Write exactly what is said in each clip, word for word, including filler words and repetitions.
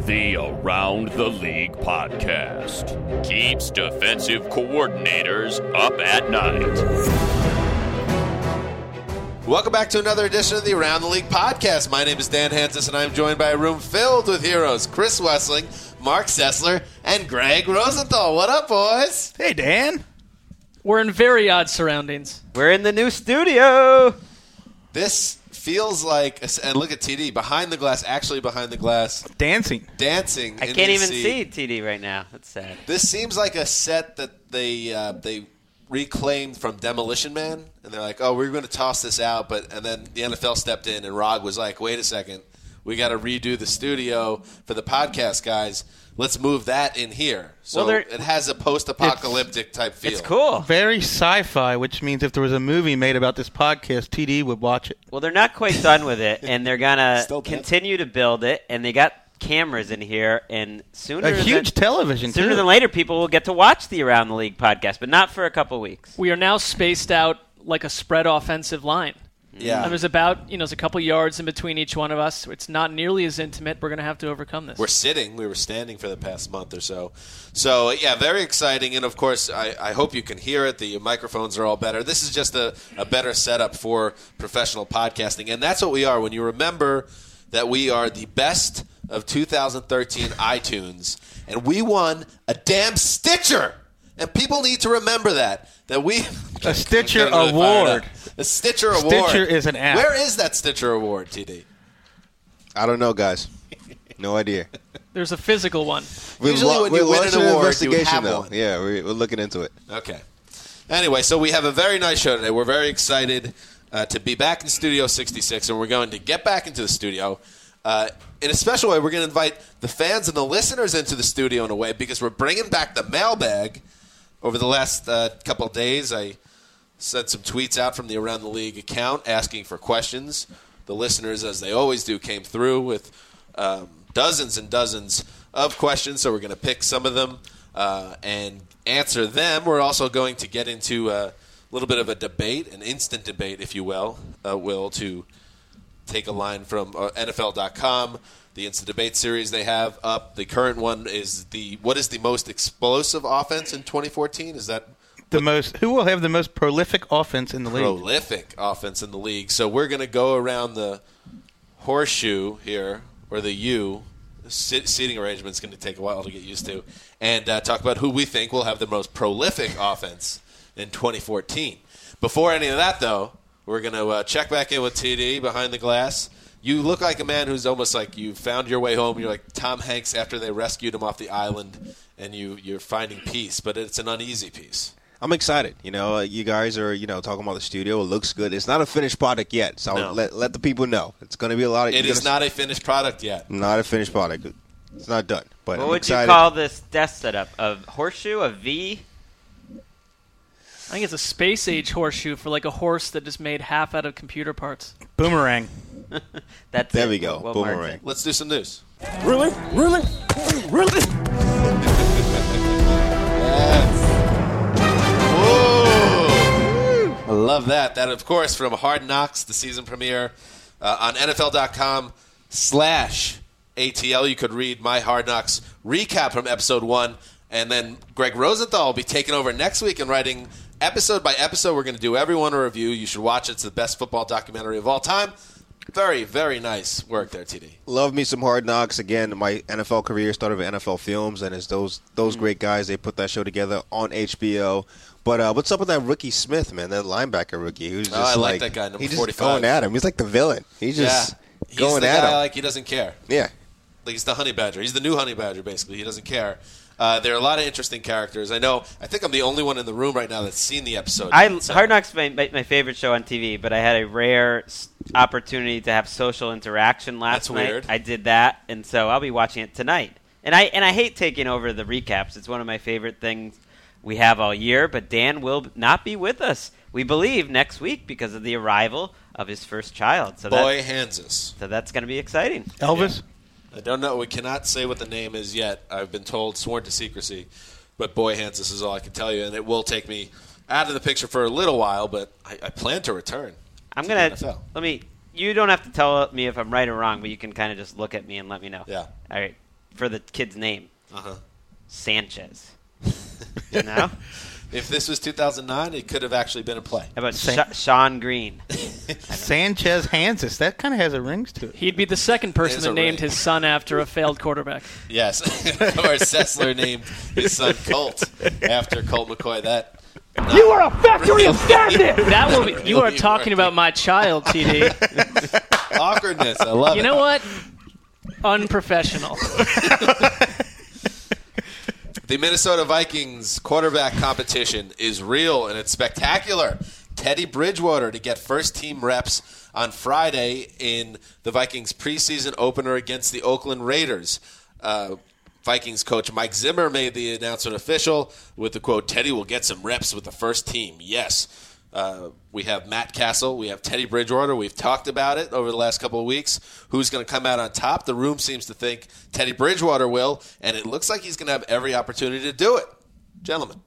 The Around the League podcast keeps defensive coordinators up at night. Welcome back to another edition of the Around the League podcast. My name is Dan Hansis, and I'm joined by a room filled with heroes. Chris Wessling, Mark Sessler, and Greg Rosenthal. What up, boys? Hey, Dan. We're in very odd surroundings. We're in the new studio. This feels like, and look at T D, behind the glass, actually behind the glass. Dancing. Dancing. I in can't the even seat. see T D right now. That's sad. This seems like a set that they uh, they reclaimed from Demolition Man, and they're like, oh, we're going to toss this out, but and then the N F L stepped in, and Rog was like, wait a second, we got to redo the studio for the podcast, guys. Let's move that in here. So Well, there- it has a post-apocalyptic type feel. It's cool. Very sci-fi, which means if there was a movie made about this podcast, T D would watch it. Well, they're not quite done with it, and they're going Still to done. continue to build it, and they got cameras in here, and sooner A huge than, television, sooner too. than later, people will get to watch the Around the League podcast, but not for a couple weeks. We are now spaced out like a spread offensive line. Yeah. And there's about, you know, there's a couple yards in between each one of us. It's not nearly as intimate. We're going to have to overcome this. We're sitting. We were standing for the past month or so. So, yeah, very exciting. And, of course, I, I hope you can hear it. The microphones are all better. This is just a, a better setup for professional podcasting. And that's what we are. When you remember that we are the best of two thousand thirteen iTunes, and we won a damn Stitcher. And people need to remember that. That we A Stitcher I'm getting really fired award. up. A Stitcher award. Stitcher is an app. Where is that Stitcher award, T D? I don't know, guys. No idea. There's a physical one. We're Usually lo- when we're you win an launching award, you investigation, have though. one. Yeah, we're, we're looking into it. Okay. Anyway, so we have a very nice show today. We're very excited uh, to be back in Studio sixty-six, and we're going to get back into the studio. Uh, in a special way, we're going to invite the fans and the listeners into the studio in a way because we're bringing back the mailbag. Over the last uh, couple of days, I sent some tweets out from the Around the League account asking for questions. The listeners, as they always do, came through with um, dozens and dozens of questions, so we're going to pick some of them uh, and answer them. We're also going to get into a little bit of a debate, an instant debate, if you will, uh, will, to take a line from uh, N F L dot com, the instant debate series they have up. The current one is the what is the most explosive offense in twenty fourteen? Is that The most. Who will have the most prolific offense in the league? prolific offense in the league? So we're going to go around the horseshoe here, or the U. Sit, seating arrangement is going to take a while to get used to, and uh, talk about who we think will have the most prolific offense in twenty fourteen. Before any of that, though, we're going to uh, check back in with T D behind the glass. You look like a man who's almost like you found your way home. You're like Tom Hanks after they rescued him off the island, and you, you're finding peace, but it's an uneasy peace. I'm excited. You know, uh, you guys are, you know, talking about the studio. It looks good. It's not a finished product yet, so No. let let the people know. It's going to be a lot of. It you're is gonna- not a finished product yet. not a finished product. It's not done, but What I'm would excited. you call this desk setup? A horseshoe? A V? I think it's a space age horseshoe for like a horse that is made half out of computer parts. Boomerang. That's There it. we go. What Mark Boomerang. said. Let's do some news. Really? Really? Really? Ooh. I love that. That, of course, from Hard Knocks, the season premiere uh, on N F L dot com slash A T L. You could read my Hard Knocks recap from episode one, and then Greg Rosenthal will be taking over next week and writing episode by episode. We're going to do everyone a review. You should watch it. It's the best football documentary of all time. Very, very nice work there, T D. Love me some Hard Knocks. Again, my N F L career started with N F L Films, and it's those those Mm. great guys. They put that show together on H B O. But uh, what's up with that rookie Smith, man? That linebacker rookie. Who's just Oh, I like like that guy, number He's just forty-five. going at him. He's like the villain. He's just yeah. He's going the at guy, him. like he doesn't care. yeah. Like he's the honey badger. He's the new honey badger, basically. He doesn't care. Uh, there are a lot of interesting characters. I know. I think I'm the only one in the room right now that's seen the episode. I, So- Hard Knocks is my, my, my favorite show on T V, but I had a rare s- opportunity to have social interaction last That's night. weird. I did that, and so I'll be watching it tonight. And I and I hate taking over the recaps. It's one of my favorite things we have all year, but Dan will not be with us, we believe, next week because of the arrival of his first child. So Boy that, Hanses. so that's going to be exciting. Elvis. I don't know. We cannot say what the name is yet. I've been told, sworn to secrecy. But Boy Hanses is all I can tell you, and it will take me out of the picture for a little while, but I, I plan to return. I'm to the going N F to L. let me. You don't have to tell me if I'm right or wrong, but you can kind of just look at me and let me know. Yeah. All right. for the kid's name. Uh-huh. Sanchez. You know? If this was two thousand nine, it could have actually been a play. How about San- Sh- Sean Green? Sanchez Hansis. That kind of has a rings to it. He'd be the second person There's that a named ring. his son after a failed quarterback. Yes. Or Sessler named his son Colt after Colt McCoy. That You are a factory of sadness! That will be. You are talking about my child, T D. awkwardness. I love You it. know what? Unprofessional. The Minnesota Vikings quarterback competition is real and it's spectacular. Teddy Bridgewater to get first-team reps on Friday in the Vikings preseason opener against the Oakland Raiders. Uh, Vikings coach Mike Zimmer made the announcement official with the quote, Teddy will get some reps with the first team. Yes. Uh, we have Matt Castle. We have Teddy Bridgewater. We've talked about it over the last couple of weeks. Who's going to come out on top? The room seems to think Teddy Bridgewater will, and it looks like he's going to have every opportunity to do it. Gentlemen.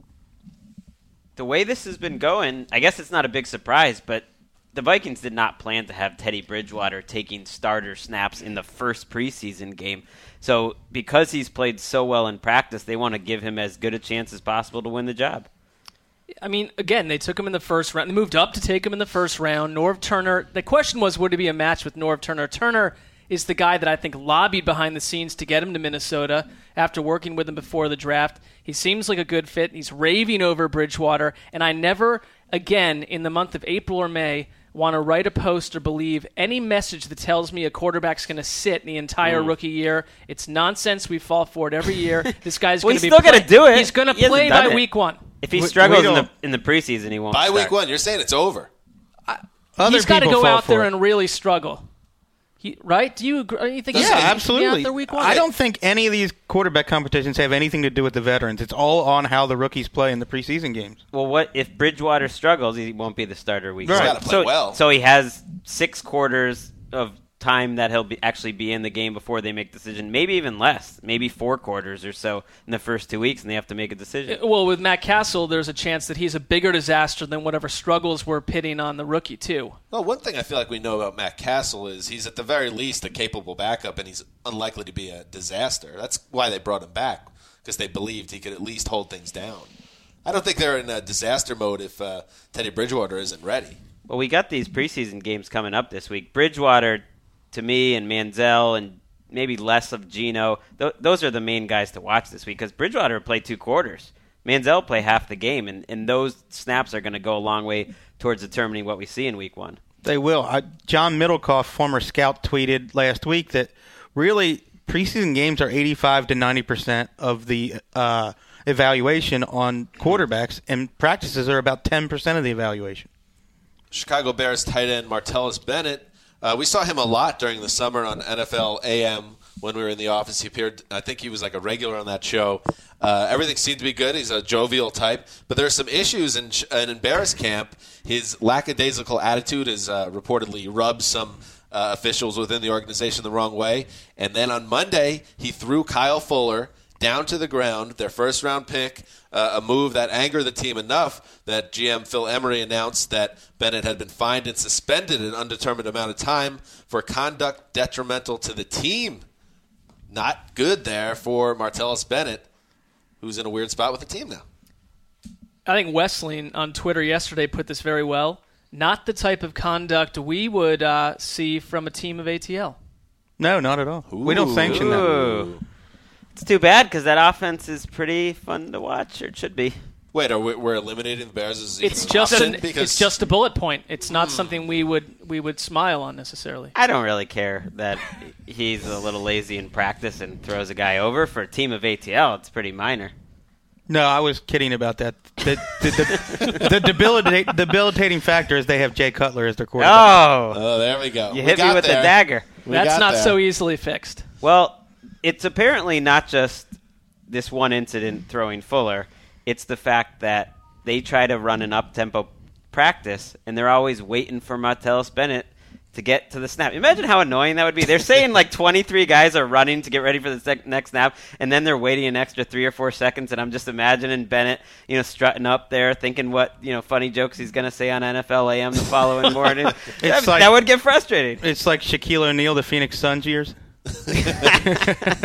The way this has been going, I guess it's not a big surprise, but the Vikings did not plan to have Teddy Bridgewater taking starter snaps in the first preseason game. So because he's played so well in practice, they want to give him as good a chance as possible to win the job. I mean, again, they took him in the first round. They moved up to take him in the first round. Norv Turner, the question was, would it be a match with Norv Turner? Turner is the guy that I think lobbied behind the scenes to get him to Minnesota after working with him before the draft. He seems like a good fit. He's raving over Bridgewater, and I never, again, in the month of April or May, want to write a post or believe any message that tells me a quarterback's going to sit the entire Mm. rookie year. It's nonsense. We fall for it every year. This guy's Well, going to he's be still gonna do it. He's going to He hasn't play done by it. week one. If he We- struggles we in the don't- in the preseason, he won't By start. week one, you're saying it's over. Other He's got to people go fall out there for it. and really struggle. He, right? Do you agree? You think Does he's he- Yeah, gonna be absolutely. out there week one? I don't think any of these quarterback competitions have anything to do with the veterans. It's all on how the rookies play in the preseason games. Well, what if Bridgewater struggles? He won't be the starter week. Right. He's one. got to play so, well. So he has six quarters of time that he'll be actually be in the game before they make decision. Maybe even less. Maybe four quarters or so in the first two weeks, and they have to make a decision. Well, with Matt Castle, there's a chance that he's a bigger disaster than whatever struggles we're pitting on the rookie, too. Well, one thing I feel like we know about Matt Castle is he's at the very least a capable backup, and he's unlikely to be a disaster. That's why they brought him back, because they believed he could at least hold things down. I don't think they're in a disaster mode if uh, Teddy Bridgewater isn't ready. Well, we got these preseason games coming up this week. Bridgewater, to me, and Manziel, and maybe less of Geno, th- those are the main guys to watch this week because Bridgewater played two quarters. Manziel play half the game, and, and those snaps are going to go a long way towards determining what we see in week one. They will. Uh, John Middlecoff, former scout, tweeted last week that really preseason games are eighty-five to ninety percent of the uh, evaluation on quarterbacks, and practices are about ten percent of the evaluation. Chicago Bears tight end Martellus Bennett. Uh, we saw him a lot during the summer on N F L A M when we were in the office. He appeared, I think he was like a regular on that show. Uh, everything seemed to be good. He's a jovial type. But there are some issues in, in Bears camp. His lackadaisical attitude has uh, reportedly rubbed some uh, officials within the organization the wrong way. And then on Monday, he threw Kyle Fuller down to the ground, their first-round pick, uh, a move that angered the team enough that G M Phil Emery announced that Bennett had been fined and suspended an undetermined amount of time for conduct detrimental to the team. Not good there for Martellus Bennett, who's in a weird spot with the team now. I think Wesleyan on Twitter yesterday put this very well. Not the type of conduct we would uh, see from a team of A T L. No, not at all. We don't sanction that. Ooh. It's too bad because that offense is pretty fun to watch, or it should be. Wait, are we, we're eliminating the Bears as It's an just option? an, Because it's just a bullet point. It's not something we would we would smile on necessarily. I don't really care that he's a little lazy in practice and throws a guy over. For a team of A T L, it's pretty minor. No, I was kidding about that. The, the, the, the debilitate, debilitating factor is they have Jay Cutler as their quarterback. Oh, Oh, there we go. you We hit me got with there. the dagger. We That's got not there. so easily fixed. Well, it's apparently not just this one incident throwing Fuller. It's the fact that they try to run an up-tempo practice, and they're always waiting for Martellus Bennett to get to the snap. Imagine how annoying that would be. They're saying like twenty-three guys are running to get ready for the sec- next snap, and then they're waiting an extra three or four seconds, and I'm just imagining Bennett, you know, strutting up there, thinking what, you know, funny jokes he's going to say on N F L A M the following morning. that, like- that would get frustrating. It's like Shaquille O'Neal, the Phoenix Suns years. They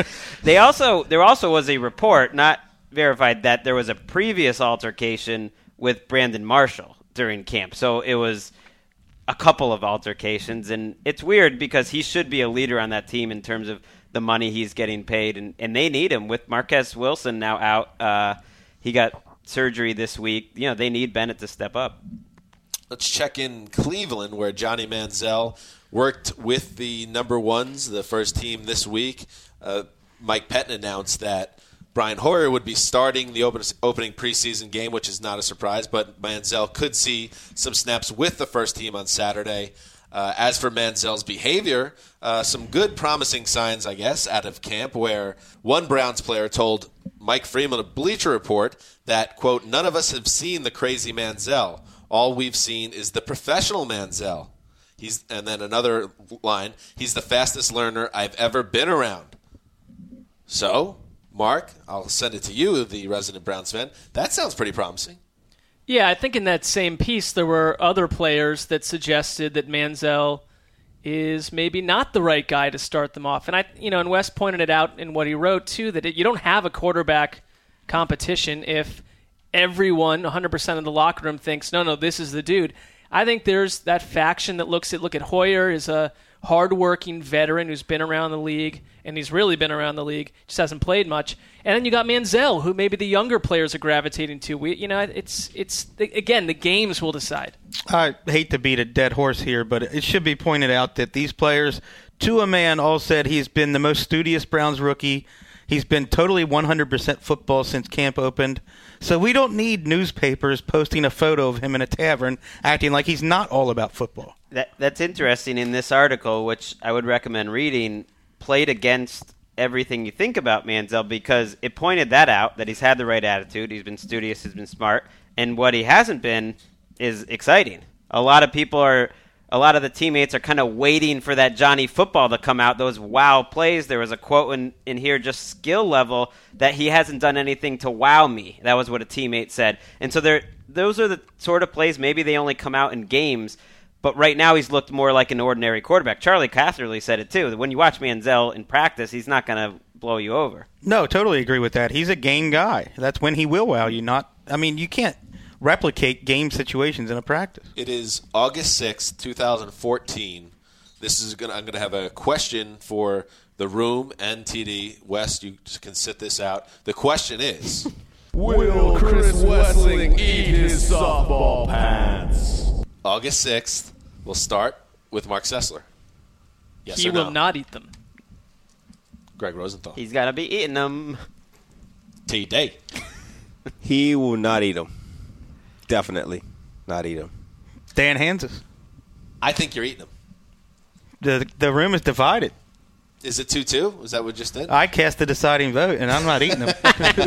They also there also was a report, not verified, that there was a previous altercation with Brandon Marshall during camp. So it was a couple of altercations, and it's weird because he should be a leader on that team in terms of the money he's getting paid, and, and they need him. With Marquez Wilson now out, uh, he got surgery this week. You know, they need Bennett to step up. Let's check in Cleveland, where Johnny Manziel worked with the number ones, the first team this week. Uh, Mike Pettin announced that Brian Hoyer would be starting the open, opening preseason game, which is not a surprise, but Manziel could see some snaps with the first team on Saturday. Uh, as for Manziel's behavior, uh, some good promising signs, I guess, out of camp, where one Browns player told Mike Freeman of Bleacher Report that, quote, none of us have seen the crazy Manziel. All we've seen is the professional Manziel. He's, and then another line, he's the fastest learner I've ever been around. So, Mark, I'll send it to you, the resident Browns fan. That sounds pretty promising. Yeah, I think in that same piece there were other players that suggested that Manziel is maybe not the right guy to start them off. And I, you know, and Wes pointed it out in what he wrote too, that it, you don't have a quarterback competition if everyone, one hundred percent of the locker room thinks, no, no, this is the dude. I think there's that faction that looks at, look at Hoyer is a hardworking veteran who's been around the league, and he's really been around the league, just hasn't played much. And then you got Manziel, who maybe the younger players are gravitating to. We, you know, it's it's again, the games will decide. I hate to beat a dead horse here, but it should be pointed out that these players, to a man, all said he's been the most studious Browns rookie. He's been totally one hundred percent football since camp opened. So we don't need newspapers posting a photo of him in a tavern acting like he's not all about football. That That's interesting. In this article, which I would recommend reading, played against everything you think about Manziel because it pointed that out, that he's had the right attitude, he's been studious, he's been smart, and what he hasn't been is exciting. A lot of people are, a lot of the teammates are kind of waiting for that Johnny football to come out, those wow plays. There was a quote in, in here, just skill level, that he hasn't done anything to wow me. That was what a teammate said. And so there, those are the sort of plays, maybe they only come out in games, but right now he's looked more like an ordinary quarterback. Charlie Catherley said it too. When you watch Manziel in practice, he's not going to blow you over. No, totally agree with that. He's a game guy. That's when he will wow you. Not, I mean, you can't replicate game situations in a practice. It is August sixth, twenty fourteen. This is gonna. I'm going to have a question for the room and T D. West, you can sit this out. The question is, will Chris Wessling eat his softball pants? August sixth, we'll start with Mark Sessler. Yes he or no? will not eat them. Greg Rosenthal. He's got to be eating them. T D. He will not eat them. Definitely not eat them. Dan Hanses. I think you're eating them. The the room is divided. Is it two two? Is that what just did? I cast the deciding vote, and I'm not eating them.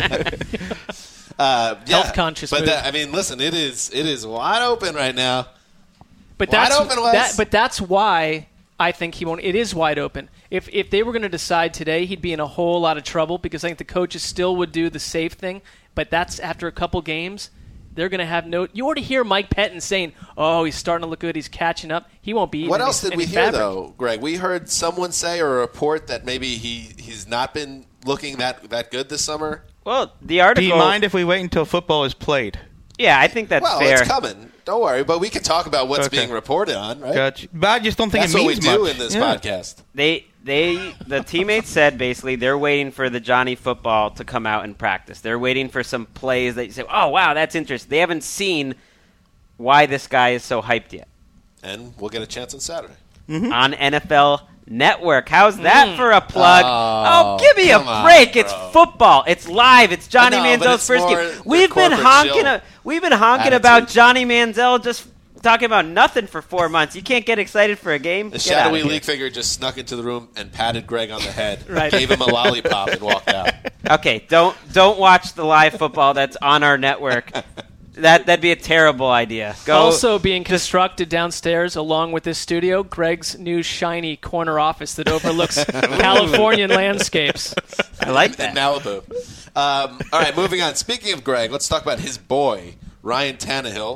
uh, yeah, Health conscious But move. that, I mean, listen, it is it is wide open right now. But Wide that's open, Wes. that, but that's why I think he won't. It is wide open. If if they were going to decide today, he'd be in a whole lot of trouble because I think the coaches still would do the safe thing. But that's after a couple games. They're going to have no. You already hear Mike Pettin saying, "Oh, he's starting to look good. He's catching up. He won't be." Eating What any, else did any we hear, fabric." though, Greg? We heard someone say or a report that maybe he, he's not been looking that, that good this summer. Well, the article. Do you mind if we wait until football is played? Yeah, I think that's well, fair. it's coming. Don't worry. But we can talk about what's Okay. being reported on, right? Gotcha. But I just don't think That's it what we means do much. in this Yeah. podcast. They, they, the teammates said basically they're waiting for the Johnny football to come out in practice. They're waiting for some plays that you say, "Oh, wow, that's interesting." They haven't seen why this guy is so hyped yet. And we'll get a chance on Saturday. Mm-hmm. On N F L Network. How's that Mm. for a plug? Oh, Oh, give me a come on, break. It's bro. football. It's live. It's Johnny I know, but Manziel's it's first more game. the We've been corporate honking shill a, we've been honking attitude. about Johnny Manziel just talking about nothing for four months. You can't get excited for a game? The Get outta shadowy here. league figure just snuck into the room and patted Greg on the head, Right. gave him a lollipop, and walked out. Okay, don't don't watch the live football that's on our network. That that'd be a terrible idea. Go Also being constructed downstairs along with this studio, Greg's new shiny corner office that overlooks Californian landscapes. I like in that. Malibu. Um, all right, moving on. Speaking of Greg, let's talk about his boy, Ryan Tannehill,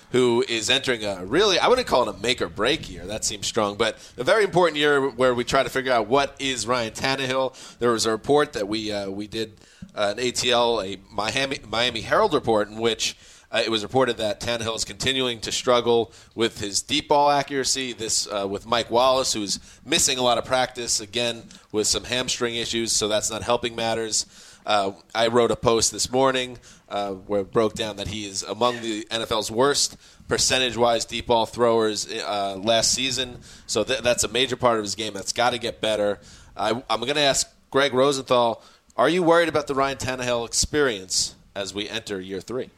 who is entering a really, I wouldn't call it a make or break year. That seems strong, but a very important year where we try to figure out what is Ryan Tannehill. There was a report that we uh, we did uh, an A T L, a Miami Miami Herald report, in which uh, it was reported that Tannehill is continuing to struggle with his deep ball accuracy. This uh, with Mike Wallace, who's missing a lot of practice again with some hamstring issues, so that's not helping matters. Uh, I wrote a post this morning uh, where it broke down that he is among the N F L's worst percentage-wise deep ball throwers uh, last season. So th- that's a major part of his game that's got to get better. I, I'm going to ask Greg Rosenthal, are you worried about the Ryan Tannehill experience as we enter year three?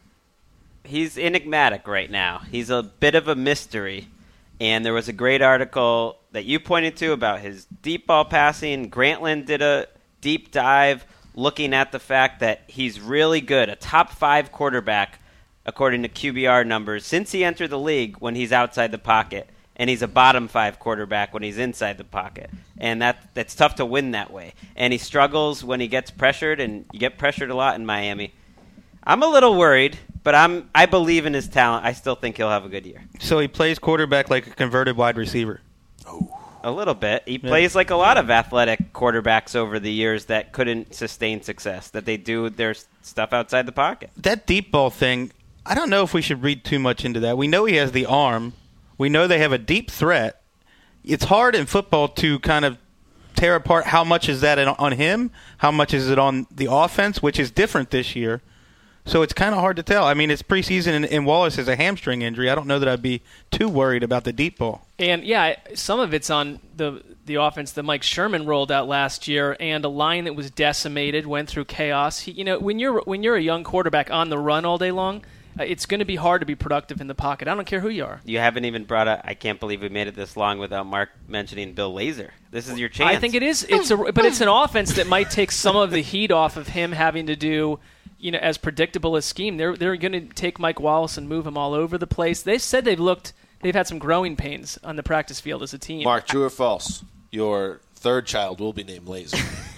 He's enigmatic right now. He's a bit of a mystery. And there was a great article that you pointed to about his deep ball passing. Grantland did a deep dive looking at the fact that he's really good, a top five quarterback, according to Q B R numbers, since he entered the league when he's outside the pocket, and he's a bottom five quarterback when he's inside the pocket. And that that's tough to win that way. And he struggles when he gets pressured, and you get pressured a lot in Miami. I'm a little worried, but I'm I believe in his talent. I still think he'll have a good year. So he plays quarterback like a converted wide receiver. Oh. A little bit. He Yeah. plays like a lot of athletic quarterbacks over the years that couldn't sustain success, that they do their stuff outside the pocket. That deep ball thing, I don't know if we should read too much into that. We know he has the arm. We know they have a deep threat. It's hard in football to kind of tear apart how much is that on him, how much is it on the offense, which is different this year. So it's kind of hard to tell. I mean, it's preseason, and, and Wallace has a hamstring injury. I don't know that I'd be too worried about the deep ball. And, yeah, some of it's on the the offense that Mike Sherman rolled out last year, and a line that was decimated, went through chaos. He, you know, when you're when you're a young quarterback on the run all day long, uh, it's going to be hard to be productive in the pocket. I don't care who you are. You haven't even brought up, I can't believe we made it this long without Mark mentioning Bill Lazor. This is your chance. I think it is. It's a, but it's an offense that might take some of the heat off of him having to do, you know, as predictable a scheme. They're they're going to take Mike Wallace and move him all over the place. They said they've looked, they've had some growing pains on the practice field as a team. Mark, true or false? Your third child will be named Laser.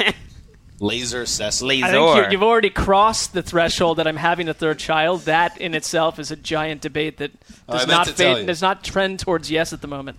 Laser Cecily. Lazor. I think you, you've already crossed the threshold that I'm having a third child. That in itself is a giant debate that Oh, I does meant not to tell fade, you. does not trend towards yes at the moment.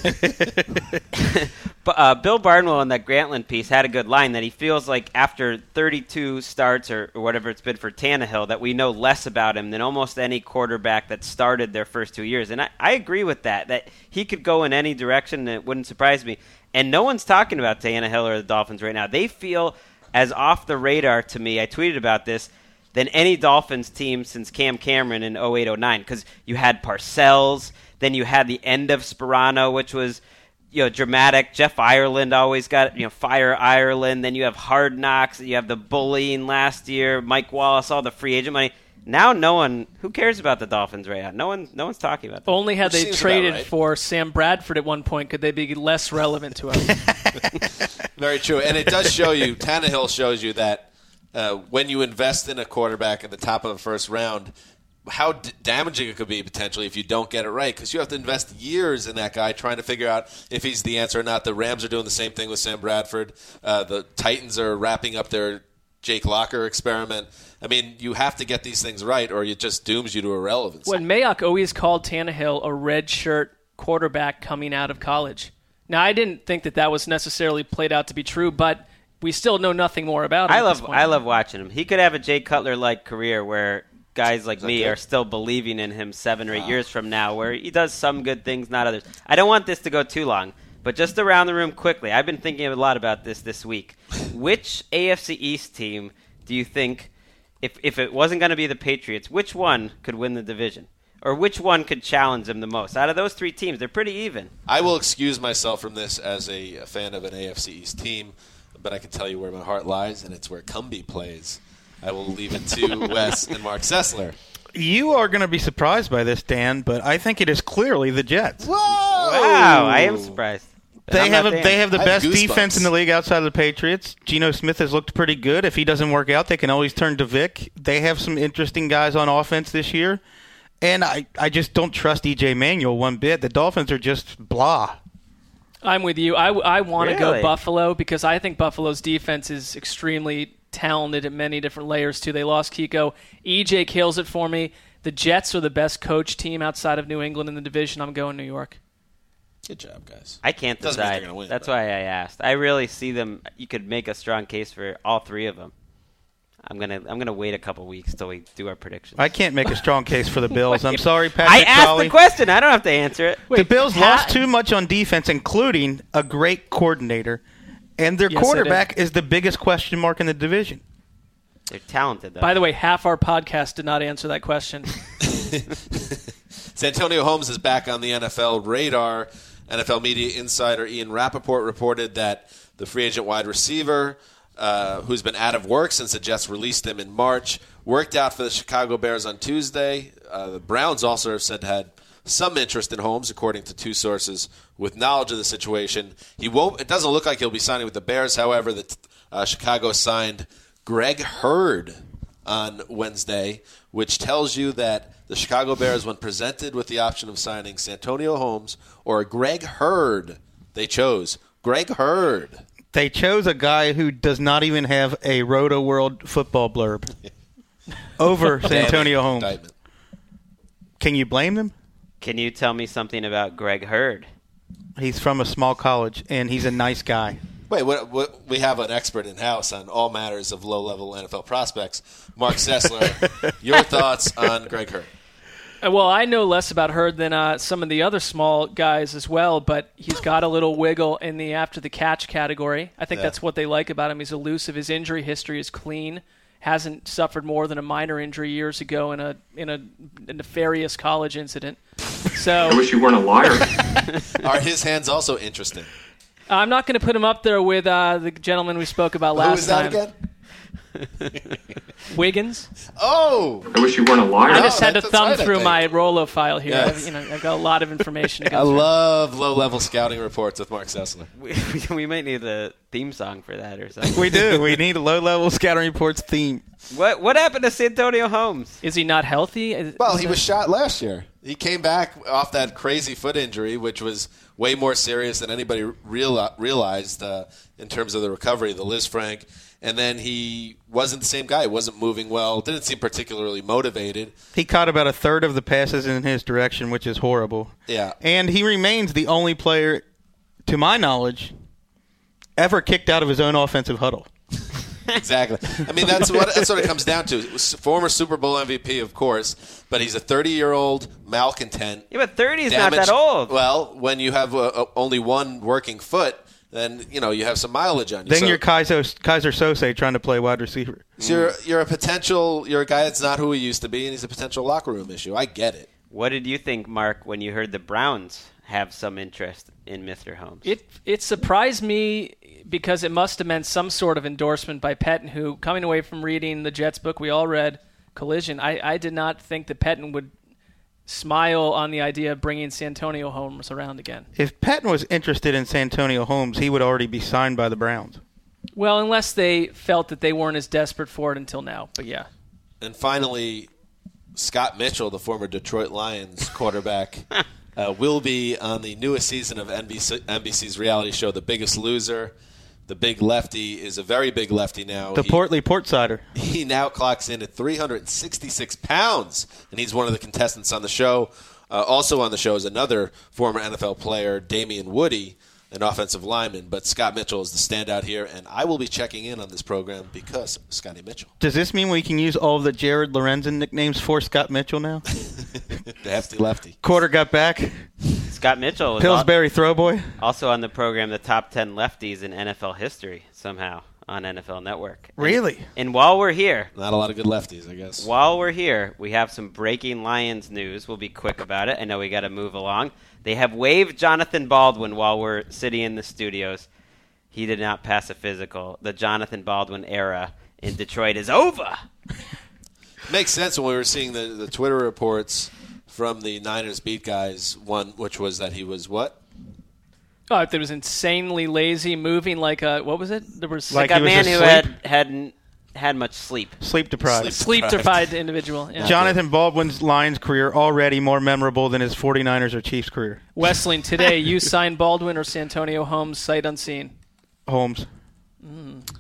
But uh, Bill Barnwell in that Grantland piece had a good line that he feels like after thirty-two starts or, or whatever it's been for Tannehill that we know less about him than almost any quarterback that started their first two years. And I, I agree with that, that he could go in any direction and it wouldn't surprise me. And no one's talking about Tannehill or the Dolphins right now. They feel as off the radar to me, I tweeted about this, than any Dolphins team since Cam Cameron in oh eight oh nine, because you had Parcells, then you had the end of Sperano, which was, you know, dramatic. Jeff Ireland always got, you know, Fire Ireland. Then you have Hard Knocks. You have the bullying last year. Mike Wallace, all the free agent money. Now no one, who cares about the Dolphins right now? No one, no one's talking about them. Only had Which they seems traded about right. for Sam Bradford at one point could they be less relevant to us. Very true. And it does show you, Tannehill shows you that uh, when you invest in a quarterback at the top of the first round, how d- damaging it could be potentially if you don't get it right, because you have to invest years in that guy trying to figure out if he's the answer or not. The Rams are doing the same thing with Sam Bradford. Uh, the Titans are wrapping up their Jake Locker experiment. I mean, you have to get these things right or it just dooms you to irrelevance. When Mayock always called Tannehill a red shirt quarterback coming out of college. Now, I didn't think that that was necessarily played out to be true, but we still know nothing more about him. I at love, this point. I love watching him. He could have a Jay Cutler-like career where guys like me good? are still believing in him seven or eight years from now, where he does some good things, not others. I don't want this to go too long, but just around the room quickly, I've been thinking a lot about this this week. Which A F C East team do you think, if if it wasn't going to be the Patriots, which one could win the division? Or which one could challenge them the most? Out of those three teams, they're pretty even. I will excuse myself from this as a fan of an A F C East team, but I can tell you where my heart lies, and it's where Cumbie plays. I will leave it to Wes and Mark Sessler. You are going to be surprised by this, Dan, but I think it is clearly the Jets. Whoa! Wow, I am surprised. They I'm have not a, Dan. they have the I have best goosebumps. defense in the league outside of the Patriots. Geno Smith has looked pretty good. If he doesn't work out, they can always turn to Vic. They have some interesting guys on offense this year. And I, I just don't trust E J Manuel one bit. The Dolphins are just blah. I'm with you. I, I want to Really? go Buffalo because I think Buffalo's defense is extremely talented at many different layers, too. They lost Kiko. E J kills it for me. The Jets are the best coach team outside of New England in the division. I'm going New York. Good job, guys. I can't Doesn't mean decide. they're gonna win, That's but- why I asked. I really see them. You could make a strong case for all three of them. I'm gonna I'm gonna wait a couple weeks till we do our predictions. I can't make a strong case for the Bills. I'm sorry, Patrick I asked Crowley. the question. I don't have to answer it. The Bills Pat- lost too much on defense, including a great coordinator, and their Yes, they quarterback is the biggest question mark in the division. They're talented, though. By the way, half our podcast did not answer that question. Santonio Holmes is back on the N F L radar. N F L media insider Ian Rappaport reported that the free agent wide receiver, uh, who's been out of work since the Jets released him in March, worked out for the Chicago Bears on Tuesday. Uh, the Browns also have said had some interest in Holmes, according to two sources with knowledge of the situation. He won't. It doesn't look like he'll be signing with the Bears. However, the uh, Chicago signed Greg Hurd on Wednesday, which tells you that the Chicago Bears, when presented with the option of signing Santonio Holmes or Greg Hurd, they chose Greg Hurd. They chose a guy who does not even have a Roto World football blurb over Santonio Holmes. Indictment. Can you blame them? Can you tell me something about Greg Hurd? He's from a small college, and he's a nice guy. Wait, what, what, we have an expert in-house on all matters of low-level N F L prospects. Mark Sessler, your thoughts on Greg Hurd? Uh, Well, I know less about Hurd than uh, some of the other small guys as well, but he's got a little wiggle in the after-the-catch category. I think Yeah. that's what they like about him. He's elusive. His injury history is clean. Hasn't suffered more than a minor injury years ago in a in a, a nefarious college incident. So I wish you weren't a liar. Are his hands also interesting? I'm not going to put him up there with uh, the gentleman we spoke about last Who is that time. again? Wiggins. Oh! I wish you weren't a liar. I just had to that's thumb right, I through think. my Rolo file here. Yes. I've, you know, I've got a lot of information to go I through. love low-level scouting reports with Mark Sessler. We, we might need a theme song for that or something. We do. We need a low-level scouting reports theme. What what happened to Santonio Holmes? Is he not healthy? Is- Well, is he it- was shot last year. He came back off that crazy foot injury, which was way more serious than anybody real, realized uh, in terms of the recovery, the Liz Frank. And then he wasn't the same guy. He wasn't moving well. Didn't seem particularly motivated. He caught about a third of the passes in his direction, which is horrible. Yeah. And he remains the only player, to my knowledge, ever kicked out of his own offensive huddle. Exactly. I mean, that's what that's what it comes down to. Former Super Bowl M V P, of course, but he's a thirty-year-old malcontent. Yeah, but thirty is not damaged- that old. Well, when you have uh, uh, only one working foot, then you know you have some mileage on you. Then So- you're Kaiser, Kaiser Sose trying to play wide receiver. So you're you're a potential you're a guy that's not who he used to be, and he's a potential locker room issue. I get it. What did you think, Mark, when you heard the Browns have some interest in Mister Holmes? It it surprised me because it must have meant some sort of endorsement by Pettin, who, coming away from reading the Jets book we all read, Collision, I, I did not think that Pettin would smile on the idea of bringing Santonio Holmes around again. If Patton was interested in Santonio Holmes, he would already be signed by the Browns. Well, unless they felt that they weren't as desperate for it until now. But yeah. And finally, Scott Mitchell, the former Detroit Lions quarterback, uh, will be on the newest season of N B C, N B C's reality show, The Biggest Loser. The big lefty is a very big lefty now. The He- portly Portsider. He now clocks in at three hundred sixty-six pounds, and he's one of the contestants on the show. Uh, also on the show is another former N F L player, Damian Woody, an offensive lineman. But Scott Mitchell is the standout here, and I will be checking in on this program because of Scotty Mitchell. Does this mean we can use all of the Jared Lorenzen nicknames for Scott Mitchell now? The hefty lefty. Quarter got back. Scott Mitchell was Pillsbury throwboy. also on the program, the top ten lefties in N F L history, somehow, on N F L Network. Really? And, and while we're here, Not a lot of good lefties, I guess. while we're here, we have some breaking Lions news. We'll be quick about it. I know we got to move along. They have waived Jonathan Baldwin while we're sitting in the studios. He did not pass a physical. The Jonathan Baldwin era in Detroit is over. Makes sense when we were seeing the, the Twitter reports from the Niners beat guys, one which was that he was what? Oh, it was insanely lazy, moving like a, what was it? There was Like Like he a was man who asleep? had hadn't had much sleep. Sleep deprived. Sleep. sleep-deprived individual. Yeah. Jonathan Baldwin's Lions career already more memorable than his 49ers or Chiefs career. Westling, today, you sign Baldwin or Santonio Holmes, sight unseen. Holmes.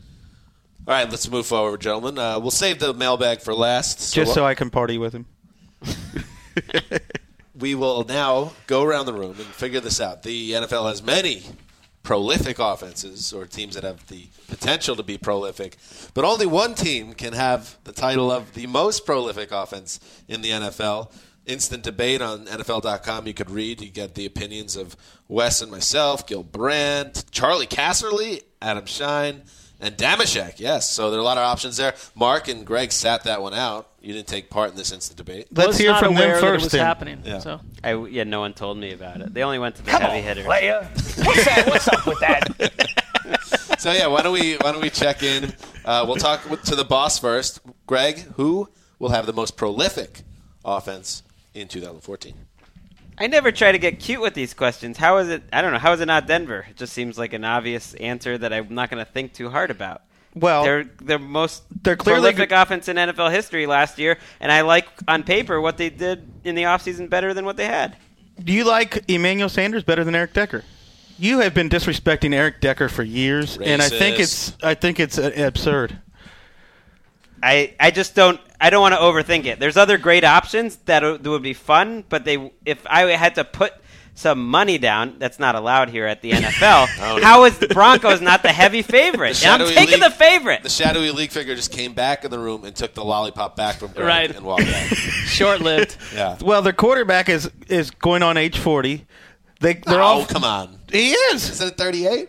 All right, let's move forward, gentlemen. Uh, we'll save the mailbag for last. Just what- so I can party with him. We will now go around the room and figure this out. The N F L has many prolific offenses, or teams that have the potential to be prolific, but only one team can have the title of the most prolific offense in the N F L. Instant debate on N F L dot com. You could read. You get the opinions of Wes and myself, Gil Brandt, Charlie Casserly, Adam Shine, and Damashek. Yes, so there are a lot of options there. Mark and Greg sat that one out. You didn't take part in this instant debate. Let's was hear not from aware them that it first. was then. happening. Yeah. So. I, yeah, no one told me about it. They only went to the Come heavy on, hitters. player. What's that? What's up with that? So yeah, why don't we why don't we check in? Uh, we'll talk with, to the boss first. Greg, who will have the most prolific offense in two thousand fourteen? I never try to get cute with these questions. How is it? I don't know. How is it not Denver? It just seems like an obvious answer that I'm not going to think too hard about. Well, They're the most they're clearly prolific g- offense in N F L history last year, and I like on paper what they did in the offseason better than what they had. Do you like Emmanuel Sanders better than Eric Decker? You have been disrespecting Eric Decker for years, and I think Racist. it's I think it's uh, absurd. I, I just don't I don't want to overthink it. There's other great options that, w- that would be fun, but they if I had to put some money down, that's not allowed here at the N F L. Oh, How is the Broncos not the heavy favorite? The And I'm shadowy taking league- the favorite. The shadowy league figure just came back in the room and took the lollipop back from Greg Right. and walked out. Short-lived. Yeah. Well, their quarterback is is going on age forty. They they're Oh, all come on. he is Is it thirty-eight?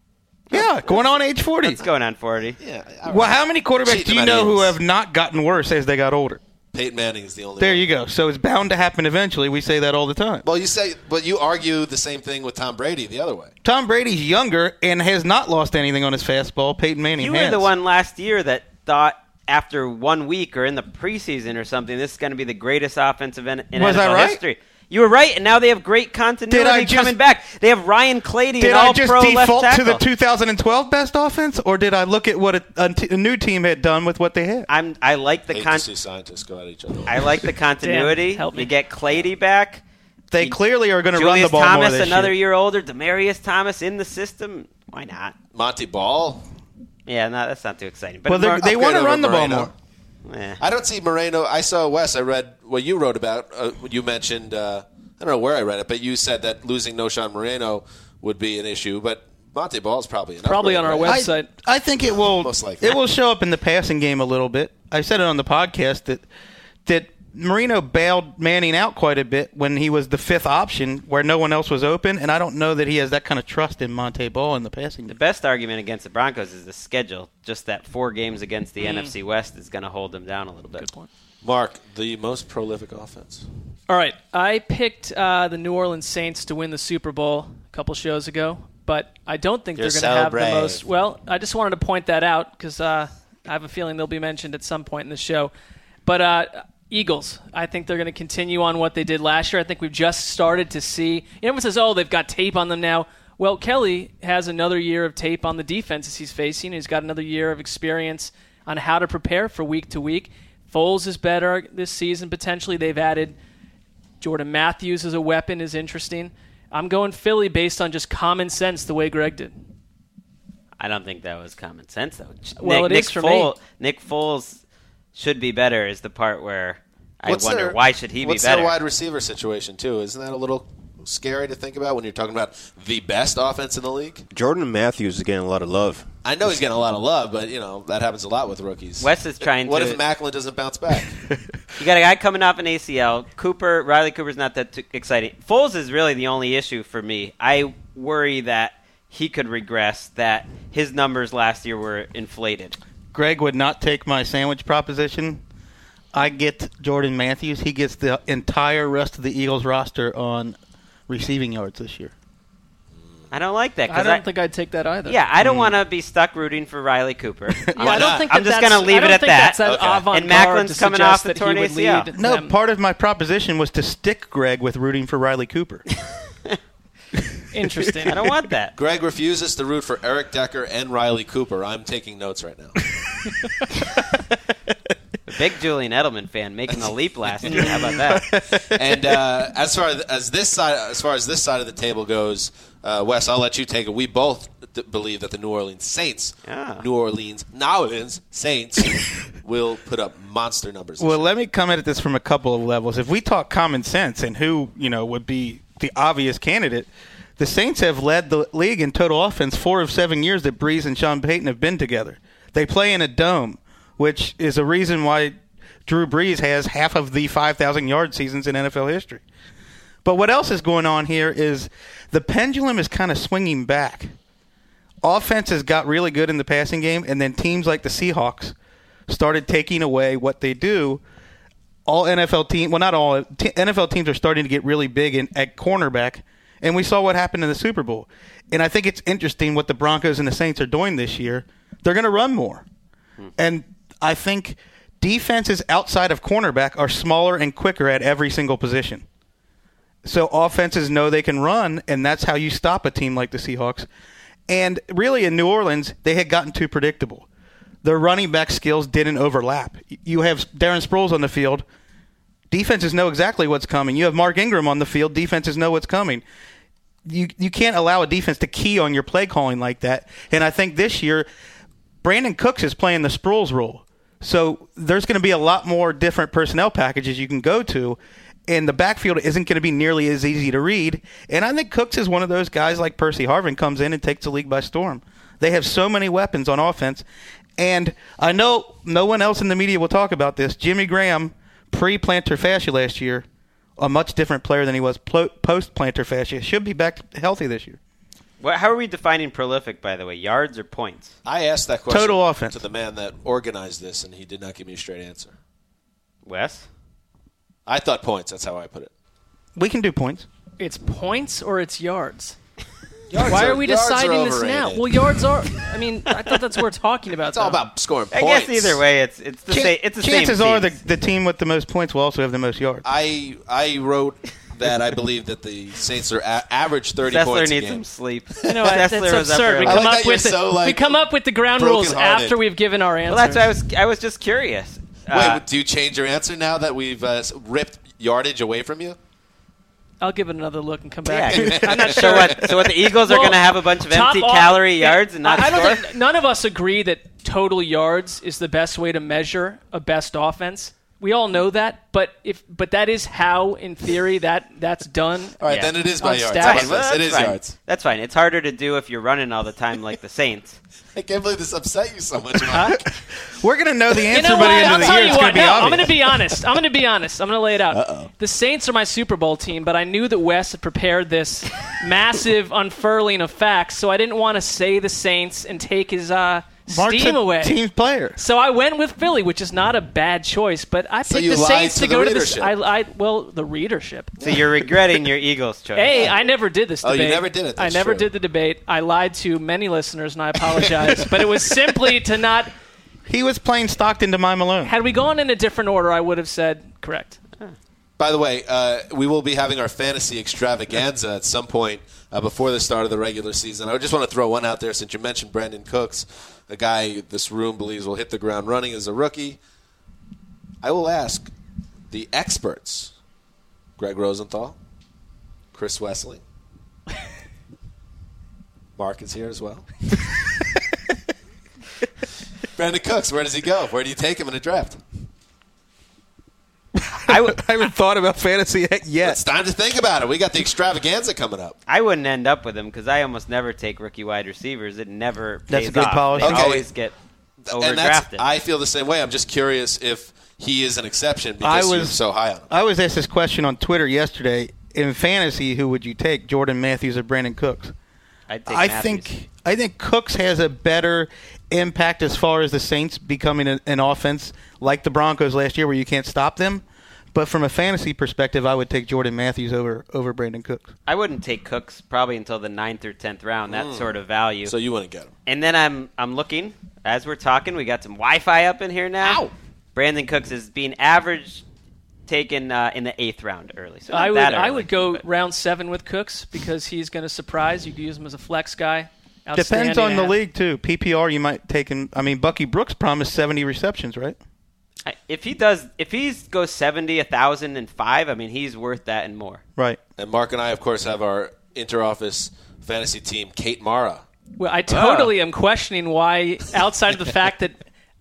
yeah going on age forty. It's going on forty. Yeah. all Well, right. how many quarterbacks Cheat do you them know out of who years. have not gotten worse as they got older? Peyton Manning is the only There one. you go. So it's bound to happen eventually. We say that all the time. Well, you say, but you argue the same thing with Tom Brady the other way. Tom Brady's younger and has not lost anything on his fastball. Peyton Manning You has. were the one last year that thought after one week or in the preseason or something, this is going to be the greatest offensive in, in Was N F L I right? history. You were right, and now they have great continuity Did I just- coming back. They have Ryan Clady, Did an I all just pro left default to tackle. the two thousand twelve best offense, or did I look at what a, a, t- a new team had done with what they had? I'm, I like the Hate con- to see scientists go at each other. I like the continuity. Dan, help me. We get Clady back. They clearly are going to run Julius the ball Thomas, more this another year. year older. Demarius Thomas in the system. Why not? Monty Ball. Yeah, no, that's not too exciting. But Well, they, Mark- they want to over run the ball Moreno. more. eh. I don't see Moreno. I saw Wes. I read what you wrote about. Uh, you mentioned. Uh, I don't know where I read it, but you said that losing Noshan Moreno would be an issue. But Monty Ball is probably an Probably upgrade, on our right? website. I, I think it will. Most likely. It will show up in the passing game a little bit. I said it on the podcast that that Marino bailed Manning out quite a bit when he was the fifth option, where no one else was open, and I don't know that he has that kind of trust in Monte Ball in the passing The game. best argument against the Broncos is the schedule. Just that four games against the Mm. N F C West is going to hold them down a little bit. Good point. Mark, the most prolific offense. All right, I picked uh, the New Orleans Saints to win the Super Bowl a couple shows ago, but I don't think You're they're going to so have brave. the most. Well, I just wanted to point that out because uh, I have a feeling they'll be mentioned at some point in the show. But uh, Eagles, I think they're going to continue on what they did last year. I think we've just started to see. Everyone says, "Oh, they've got tape on them now." Well, Kelly has another year of tape on the defenses he's facing. He's got another year of experience on how to prepare for week to week. Foles is better this season, potentially. They've added Jordan Matthews as a weapon is interesting. I'm going Philly based on just common sense the way Greg did. I don't think that was common sense, though. Well, Nick, it is Nick for Foles, me. Nick Foles should be better is the part where I What's wonder their- why should he What's be better. their wide receiver situation too? Isn't that a little scary to think about when you're talking about the best offense in the league? Jordan Matthews is getting a lot of love. I know he's getting a lot of love, but you know that happens a lot with rookies. Wes is trying What to. if Macklin doesn't bounce back? You got a guy coming off an A C L. Cooper, Riley Cooper's not that too exciting. Foles is really the only issue for me. I worry that he could regress, that his numbers last year were inflated. Greg would not take my sandwich proposition. I get Jordan Matthews. He gets the entire rest of the Eagles roster on receiving yards this year. I don't like that. 'cause I don't think I'd take that either. Yeah, I don't want to be stuck rooting for Riley Cooper. Yeah, I don't think I'm that just that's- gonna leave I don't it at think that. That's an Okay. avant-garde And Macklin's to coming suggest off the that he torn would A C L. lead No, them. part of my proposition was to stick Greg with rooting for Riley Cooper. Interesting. I don't want that. Greg refuses to root for Eric Decker and Riley Cooper. I'm taking notes right now. Big Julian Edelman fan making the leap last year. How about that? And uh, as far as this side, as far as this side of the table goes, uh, Wes, I'll let you take it. We both th- believe that the New Orleans Saints, Ah. New Orleans, New Orleans Saints, will put up monster numbers. Well, let me come at this from a couple of levels. If we talk common sense and who, you know, would be the obvious candidate, the Saints have led the league in total offense four of seven years that Breeze and Sean Payton have been together. They play in a dome, which is a reason why Drew Brees has half of the five thousand yard seasons in N F L history. But what else is going on here is the pendulum is kind of swinging back. Offenses got really good in the passing game, and then teams like the Seahawks started taking away what they do. All N F L teams, well, not all, t- N F L teams are starting to get really big in, at cornerback, and we saw what happened in the Super Bowl. And I think it's interesting what the Broncos and the Saints are doing this year. They're going to run more. Hmm. And I think defenses outside of cornerback are smaller and quicker at every single position. So offenses know they can run, and that's how you stop a team like the Seahawks. And really in New Orleans, they had gotten too predictable. Their running back skills didn't overlap. You have Darren Sproles on the field. Defenses know exactly what's coming. You have Mark Ingram on the field. Defenses know what's coming. You you can't allow a defense to key on your play calling like that. And I think this year, Brandon Cooks is playing the Sproles role. So there's going to be a lot more different personnel packages you can go to. And the backfield isn't going to be nearly as easy to read. And I think Cooks is one of those guys like Percy Harvin comes in and takes the league by storm. They have so many weapons on offense. And I know no one else in the media will talk about this. Jimmy Graham, pre-plantar fascia last year, a much different player than he was post-plantar fascia, should be back healthy this year. What, how are we defining prolific, by the way? Yards or points? I asked that question Total offense. to the man that organized this, and he did not give me a straight answer. Wes? I thought points. That's how I put it. We can do points. It's points or it's yards? Yards Why are, are we yards deciding are this now? overrated. Well, yards are. I mean, I thought that's what we're talking about. It's all though. about scoring I points. guess either way, it's it's the Ch- same. It's the chances same are the, teams. the team with the most points will also have the most yards. I I wrote that I believe that the Saints are a- average thirty Sessler points a needs game. some sleep. You know, that's Sessler was up absurd. We early. I come, like up that you're with the, so, like, we come up with the ground rules brokenhearted. after we've given our answers. Well, that's why I was I was just curious. Wait, Uh, do you change your answer now that we've uh, ripped yardage away from you? I'll give it another look and come back. yeah. I'm not So sure. what? So what? The Eagles are Well, going to have a bunch of top empty off- calorie yeah, yards and not I, I don't score. think none of us agree that total yards is the best way to measure a best offense. We all know that, but if but that is how, in theory, that that's done. All right, Yeah. then it is by On yards. stats. How about Fine, well, this? that's It is fine. yards. That's fine. It's harder to do if you're running all the time like the Saints. I can't believe this upset you so much, Mark. We're going to know the You answer know by the what? end I'll of the tell year. you It's going what. to be No, I'm obvious. going to be honest. I'm going to be honest. I'm going to lay it out. Uh-oh. The Saints are my Super Bowl team, but I knew that Wes had prepared this massive unfurling of facts, so I didn't want to say the Saints and take his uh, Mark's steam a away. team player. So I went with Philly, which is not a bad choice, but I So picked you the lied Saints to to the go to readership. the. I, I well, the readership. So you're regretting your Eagles choice. Hey, I never did this Oh, you debate. never did it. I That's never true. did the debate. I lied to many listeners, and I apologize. But it was simply to not. He was playing Stockton to Mike Malone. Had we gone in a different order, I would have said correct. By the way, uh, we will be having our fantasy extravaganza at some point uh, before the start of the regular season. I just want to throw one out there since you mentioned Brandon Cooks, a guy this room believes will hit the ground running as a rookie. I will ask the experts, Greg Rosenthal, Chris Wessling, Mark is here as well. Brandon Cooks, where does he go? Where do you take him in a draft? I would. I haven't thought about fantasy yet. It's time to think about it. We got the extravaganza coming up. I wouldn't end up with him because I almost never take rookie wide receivers. It never pays That's a good off. policy. They Okay. always get And that's, overdrafted. I feel the same way. I'm just curious if he is an exception I because you're was- so high on him. I was asked this question on Twitter yesterday. In fantasy, who would you take, Jordan Matthews or Brandon Cooks? I'd take I Matthews. think I think Cooks has a better impact as far as the Saints becoming a, an offense like the Broncos last year, where you can't stop them. But from a fantasy perspective, I would take Jordan Matthews over over Brandon Cooks. I wouldn't take Cooks probably until the ninth or tenth round. That sort of value. So you wouldn't get him. And then I'm I'm looking as we're talking. We got some Wi-Fi up in here now. Ow. Brandon Cooks is being average taken uh, in the eighth round early. So not I would that I early, would go but- round seven with Cooks because he's going to surprise. You can use him as a flex guy. Depends on the Outstanding. league too. P P R, you might take him. I mean, Bucky Brooks promised seventy receptions, right? I- If he does, if he goes seventy, a thousand, and five, I mean, he's worth that and more. Right. And Mark and I, of course, have our inter-office fantasy team, Kate Mara. Well, I totally am questioning why, outside of the fact that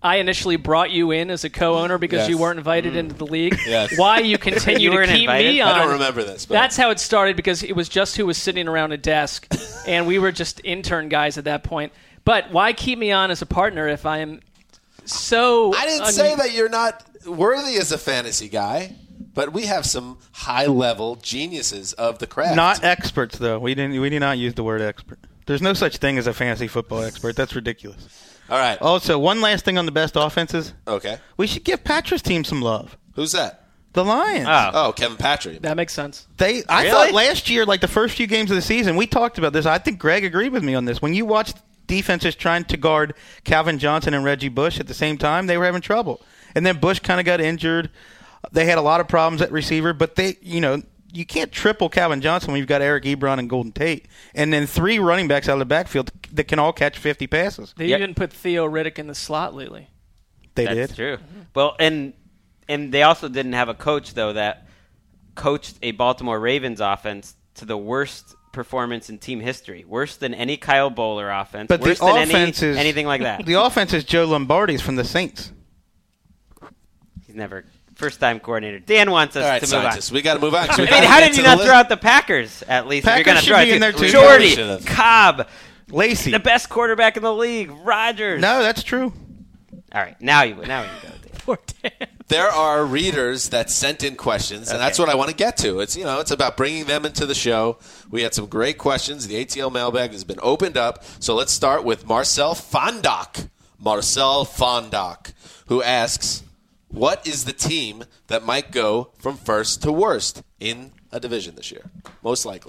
I initially brought you in as a co-owner because Yes. you weren't invited into the league. Yes. Why you continue You to weren't keep invited? me I on. I don't remember this. But That's how it started because it was just who was sitting around a desk, and we were just intern guys at that point. But why keep me on as a partner if I am so... I didn't un- say that you're not worthy as a fantasy guy, but we have some high-level geniuses of the craft. Not experts, though. We didn't. We did not use the word expert. There's no such thing as a fantasy football expert. That's ridiculous. All right. Also, one last thing on the best offenses. Okay. We should give Patrick's team some love. Who's that? The Lions. Oh. Oh, Kevin Patrick. That makes sense. They, I Really? thought last year, like the first few games of the season, we talked about this. I think Greg agreed with me on this. When you watched defenses trying to guard Calvin Johnson and Reggie Bush at the same time, they were having trouble. And then Bush kind of got injured. They had a lot of problems at receiver, but they, you know, you can't triple Calvin Johnson when you've got Eric Ebron and Golden Tate, and then three running backs out of the backfield that can all catch fifty passes. They Yep. even put Theo Riddick in the slot lately. They That's did. true. Well, and and they also didn't have a coach though that coached a Baltimore Ravens offense to the worst performance in team history, worse than any Kyle Bowler offense, But worse the than offense any, is anything like that. The offense is Joe Lombardi's from the Saints. He's never first time coordinator. Dan wants us All right, to move scientists. We got to move on. 'cause we on. I mean, gotta how get did you to not the throw list. out the Packers at least? Packers if you're going to should throw be it in there to too. Jordy, Should've. Cobb, Lacey. the best quarterback in the league, Rodgers. No, that's true. All right, now you now we can go. Dan. Poor Dan. There are readers that sent in questions, and that's what I want to get to. It's you know, it's about bringing them into the show. We had some great questions. The A T L mailbag has been opened up. So let's start with Marcel Fondock. Marcel Fondock, who asks, what is the team that might go from first to worst in a division this year? Most likely.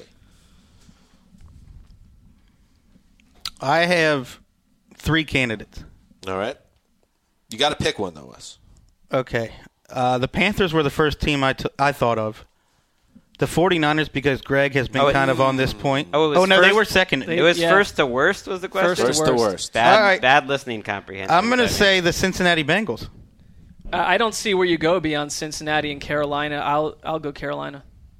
I have three candidates. All right. You got to pick one, though, Wes. Okay. Uh, the Panthers were the first team I, t- I thought of. The 49ers, because Greg has been Oh, it- kind of on this point. Oh, it was no, they first- were second. They- It was Yeah. first to worst was the question? First to worst. Bad, All right. bad listening comprehension. I'm going to Okay. say the Cincinnati Bengals. Uh, I don't see where you go beyond Cincinnati and Carolina. I'll I'll go Carolina.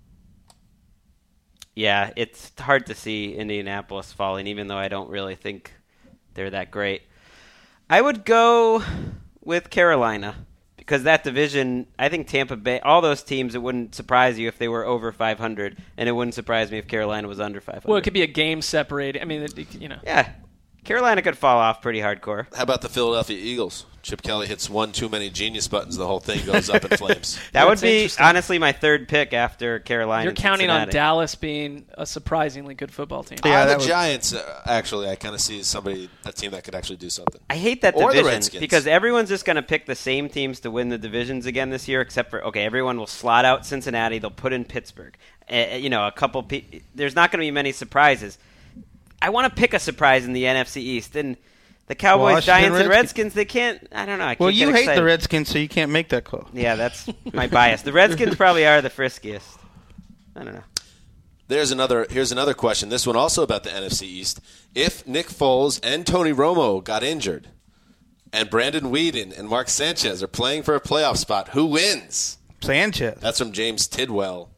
Yeah, it's hard to see Indianapolis falling, even though I don't really think they're that great. I would go with Carolina because that division, I think Tampa Bay, all those teams, it wouldn't surprise you if they were over five hundred, and it wouldn't surprise me if Carolina was under five hundred. Well, it could be a game separated. I mean, it, you know. Yeah, Carolina could fall off pretty hardcore. How about the Philadelphia Eagles? Chip Kelly hits one too many genius buttons. The whole thing goes up in flames. That would That's be, interesting. honestly, my third pick after Carolina You're and counting on Cincinnati. Dallas being a surprisingly good football team. Yeah, Ah, that the was- Giants, uh, actually, I kind of see somebody, a team that could actually do something. I hate that Or the division Redskins. because everyone's just going to pick the same teams to win the divisions again this year, except for okay, everyone will slot out Cincinnati. They'll put in Pittsburgh. Uh, you know, a couple. Pe- there's not going to be many surprises. I want to pick a surprise in the N F C East, and the Cowboys, Washington Giants, and Redskins. Redskins. They can't. I don't know. I can't Well, get you hate excited. the Redskins, so you can't make that call. Yeah, that's my bias. The Redskins probably are the friskiest. I don't know. There's another. Here's another question. This one also about the N F C East. If Nick Foles and Tony Romo got injured, and Brandon Whedon and Mark Sanchez are playing for a playoff spot, who wins? Sanchez. That's from James Tidwell.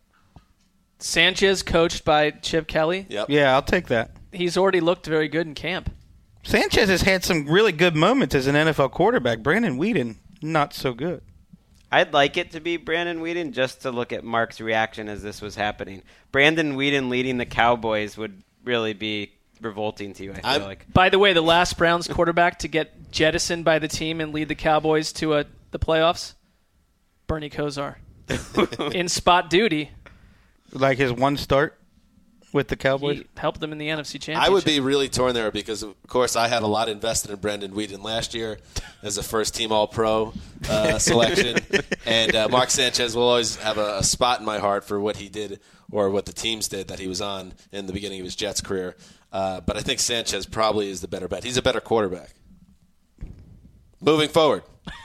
Sanchez, coached by Chip Kelly. Yep. Yeah, I'll take that. He's already looked very good in camp. Sanchez has had some really good moments as an N F L quarterback. Brandon Whedon, not so good. I'd like it to be Brandon Whedon just to look at Mark's reaction as this was happening. Brandon Whedon leading the Cowboys would really be revolting to you, I feel I'm- like. By the way, the last Browns quarterback to get jettisoned by the team and lead the Cowboys to a, the playoffs, Bernie Kosar. In spot duty, Like his one start with the Cowboys. he helped them in the N F C Championship. I would be really torn there because, of course, I had a lot invested in Brandon Whedon last year as a first-team All-Pro uh, selection, and uh, Mark Sanchez will always have a, a spot in my heart for what he did or what the teams did that he was on in the beginning of his Jets career. Uh, but I think Sanchez probably is the better bet. He's a better quarterback. Moving forward.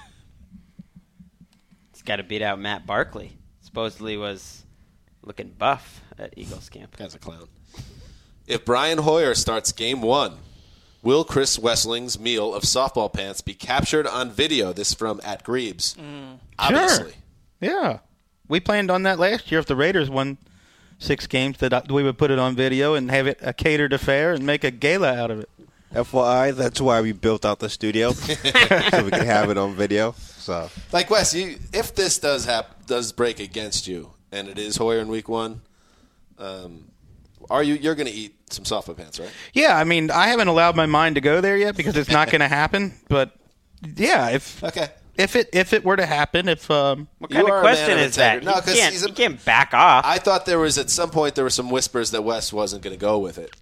He's got to beat out Matt Barkley. Supposedly was looking buff at Eagles camp. Guy's a clown. If Brian Hoyer starts game one, will Chris Wessling's meal of softball pants be captured on video? This from at Greaves. Obviously. Sure. Yeah. We planned on that last year. If the Raiders won six games, that we would put it on video and have it a catered affair and make a gala out of it. F Y I, that's why we built out the studio so we can have it on video. So, like Wes, you, if this does hap- does break against you, and it is Hoyer in week one, um, are you you're going to eat some softball pants, right? Yeah, I mean, I haven't allowed my mind to go there yet because it's not going to happen. But yeah, if Okay. if it if it were to happen, if um, What kind You are of a man question of is that? integrity. No, you, 'cause can't, he's a- you can't back off. I thought there was at some point there were some whispers that Wes wasn't going to go with it.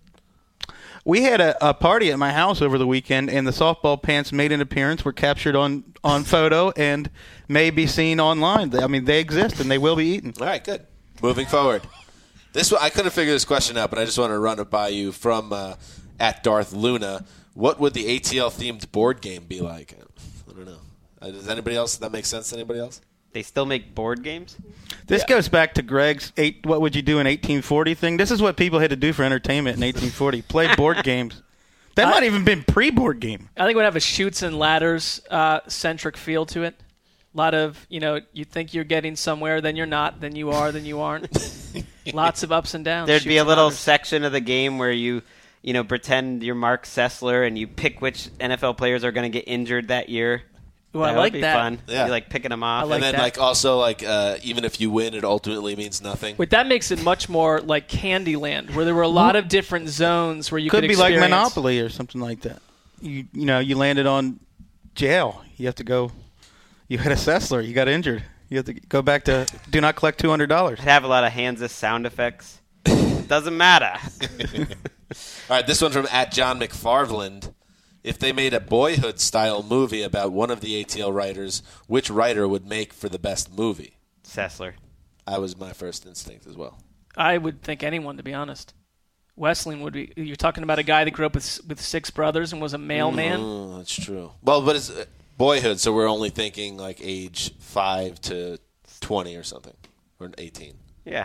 we had a, a party at my house over the weekend, and the softball pants made an appearance, were captured on, on photo, and may be seen online. I mean, they exist, and they will be eaten. All right, good. Moving forward. This one, I couldn't figure this question out, but I just want to run it by you from uh, at Darth Luna. What would the A T L-themed board game be like? I don't know. Uh, does anybody else, that make sense to anybody else? They still make board games? This goes back to Greg's eight, what would you do in eighteen forty thing. This is what people had to do for entertainment in eighteen forty. Play board games. That might even been pre-board game. I think it would have a shoots and ladders uh, centric feel to it. A lot of, you know, you think you're getting somewhere, then you're not, then you are, then you aren't. Lots of ups and downs. There'd shoots be a and little ladders. section of the game where you, you know, pretend you're Mark Sessler and you pick which N F L players are going to get injured that year. Ooh, I that like would be that. fun. Yeah. You like picking them off. I like and then, that. like, also, like, uh, even if you win, it ultimately means nothing. Wait, that makes it much more like Candyland, where there were a lot of different zones where you Could could be like experience. Monopoly or something like that. You you know, you landed on jail. You have to go. You had a Sessler. You got injured. You have to go back to do not collect two hundred dollars. I'd have a lot of Hansa sound effects. Doesn't matter. All right, this one from at John McFarland. If they made a Boyhood-style movie about one of the A T L writers, which writer would make for the best movie? Sessler. That was my first instinct as well. I would think anyone, to be honest. Wesleyan would be. You're talking about a guy that grew up with with six brothers and was a mailman. Oh, that's true. Well, but it's uh, Boyhood, so we're only thinking like age five to twenty or something, or eighteen. Yeah.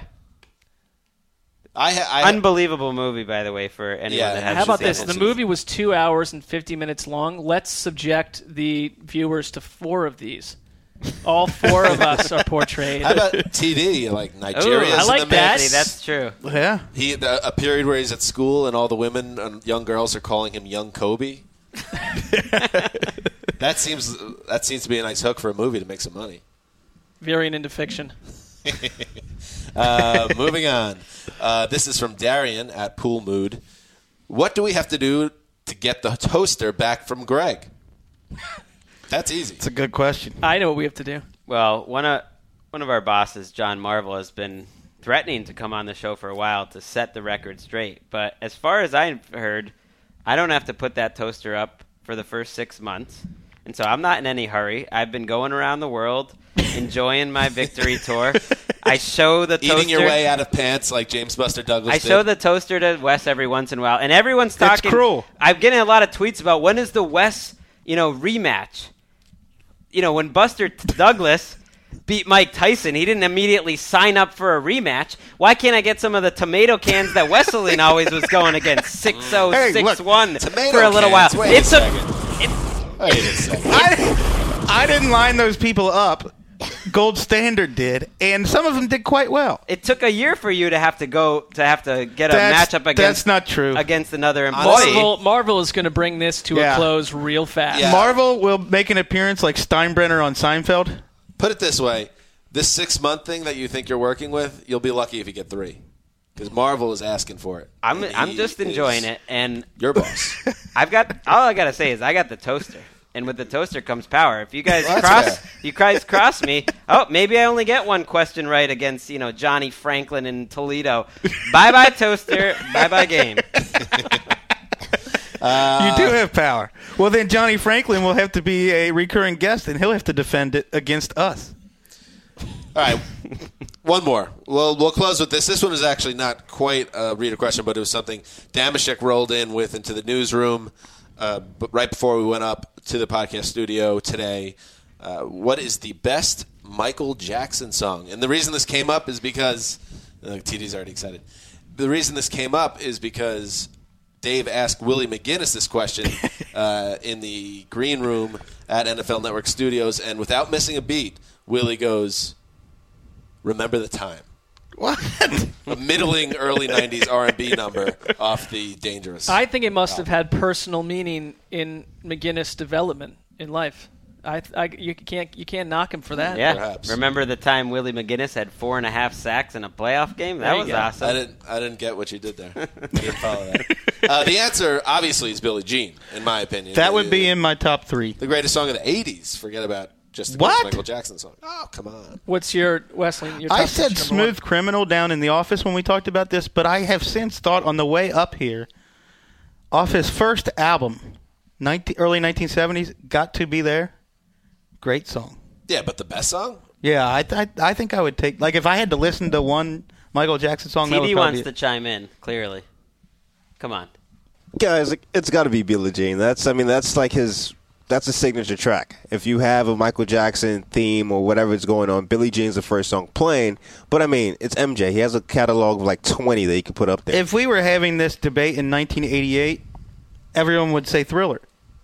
I, ha- I Unbelievable movie, by the way, for anyone Yeah, that how has How about Just this? the The answers. movie was two hours and fifty minutes long. Let's subject the viewers to four of these. All four of us are portrayed. How about T D? Like Nigeria's I like in the that. mix. See, that's true. Yeah. He the, a period where he's at school and all the women and young girls are calling him Young Kobe. that seems that seems to be a nice hook for a movie to make some money. Veering into fiction. Uh, moving on. Uh, this is from Darian at Pool Mood. What do we have to do to get the toaster back from Greg? That's easy. It's a good question. I know what we have to do. Well, one of one of our bosses, John Marvel, has been threatening to come on the show for a while to set the record straight. But as far as I've heard, I don't have to put that toaster up for the first six months. And so I'm not in any hurry. I've been going around the world, enjoying my victory tour. I show the toaster. Eating your way out of pants like James Buster Douglas I did. show the toaster to Wes every once in a while, and everyone's talking. cruel. I'm getting a lot of tweets about when is the Wes, you know, rematch. You know, when Buster T- Douglas beat Mike Tyson, he didn't immediately sign up for a rematch. Why can't I get some of the tomato cans that Wesleyan always was going against? six oh, Hey, look, six one Tomato for a little cans. while. Wait It's a a. second. It's, Wait a second. I, I didn't line those people up. Gold Standard did, and some of them did quite well. it took a year for you to have to go to have to get a That's- matchup against that's not true. against another employee. Marvel, Marvel is going to bring this to Yeah. a close real fast. Yeah. Marvel will make an appearance like Steinbrenner on Seinfeld. Put it this way. This six-month thing that you think you're working with, you'll be lucky if you get three. Because Marvel is asking for it. I'm And I'm he just is enjoying it, and Your boss. I've got all I gotta say is I got the toaster, and with the toaster comes power. If you guys Well, that's cross, fair. you guys cross me. Oh, maybe I only get one question right against you know Johnny Franklin in Toledo. Bye bye toaster. Bye bye game. Uh, You do have power. Well, then Johnny Franklin will have to be a recurring guest, and he'll have to defend it against us. All right. One more. Well, we'll close with this. This one is actually not quite a reader question, but it was something Damashek rolled in with into the newsroom uh, but right before we went up to the podcast studio today. Uh, what is the best Michael Jackson song? And the reason this came up is because uh, T D's already excited. The reason this came up is because Dave asked Willie McGinnis this question uh, in the green room at N F L Network Studios, and without missing a beat, Willie goes, "Remember the time." What? a middling early nineties R and B number off the Dangerous. I think it must have had personal meaning in McGinnis' development in life. I, I, you can't you can't knock him for that. Yeah. Perhaps. Remember the time Willie McGinnis had four and a half sacks in a playoff game? That There you was go. awesome. I didn't. I didn't get what you did there. I didn't follow that. Uh, the answer, obviously, is Billie Jean, in my opinion. That The- would be in my top three. the greatest song of the eighties. Forget about just the What? greatest Michael Jackson song. Oh, come on. What's your Wesley? Your I top said pitch number one? Smooth Criminal down in the office when we talked about this, but I have since thought on the way up here, off his first album, nineteen, early nineteen seventies, Got to Be There. Great song. Yeah, but the best song? Yeah, I, I I think I would take, like, if I had to listen to one Michael Jackson song, that T would D probably wants to chime in, clearly. Come on. Guys, it's got to be Billie Jean. That's, I mean, that's like his, that's a signature track. If you have a Michael Jackson theme or whatever is going on, Billie Jean's the first song playing. But I mean, it's M J. He has a catalog of like twenty that he can put up there. If we were having this debate in nineteen eighty-eight, everyone would say Thriller.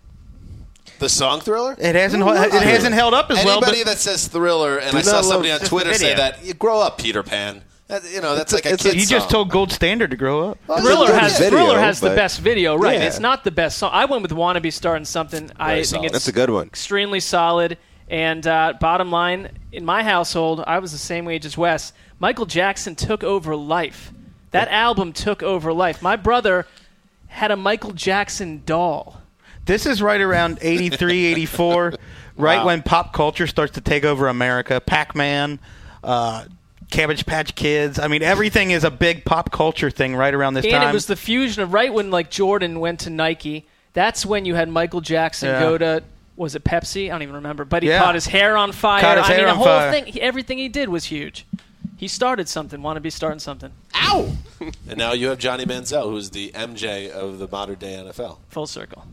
The song Thriller? It hasn't it hasn't held up as well. Anybody But that says Thriller, and Do I saw not somebody love- on just Twitter the say video. that, you grow up, Peter Pan. That, you know, that's It's a- like a it's a- kid's you just song. told Gold Standard to grow up. Well, it's a Thriller good has video, Thriller has the but- best video, right? Yeah. It's not the best song. I went with "Wannabe Starting Something." I Very think solid. it's That's a good one. extremely solid. And uh, bottom line, in my household, I was the same age as Wes. Michael Jackson took over life. That album took over life. My brother had a Michael Jackson doll. This is right around eighty-three, eighty-four, right Wow. when pop culture starts to take over America. Pac-Man, uh, Cabbage Patch Kids. I mean, everything is a big pop culture thing right around this And time. it was the fusion of right when like Jordan went to Nike. That's when you had Michael Jackson Yeah. go to, was it Pepsi? I don't even remember. But he Yeah. caught his hair on fire. Caught his I hair mean, the on whole fire. thing, he- everything he did was huge. He started something. Want to be starting something. Ow! And now you have Johnny Manziel, who's the M J of the modern day N F L. Full circle.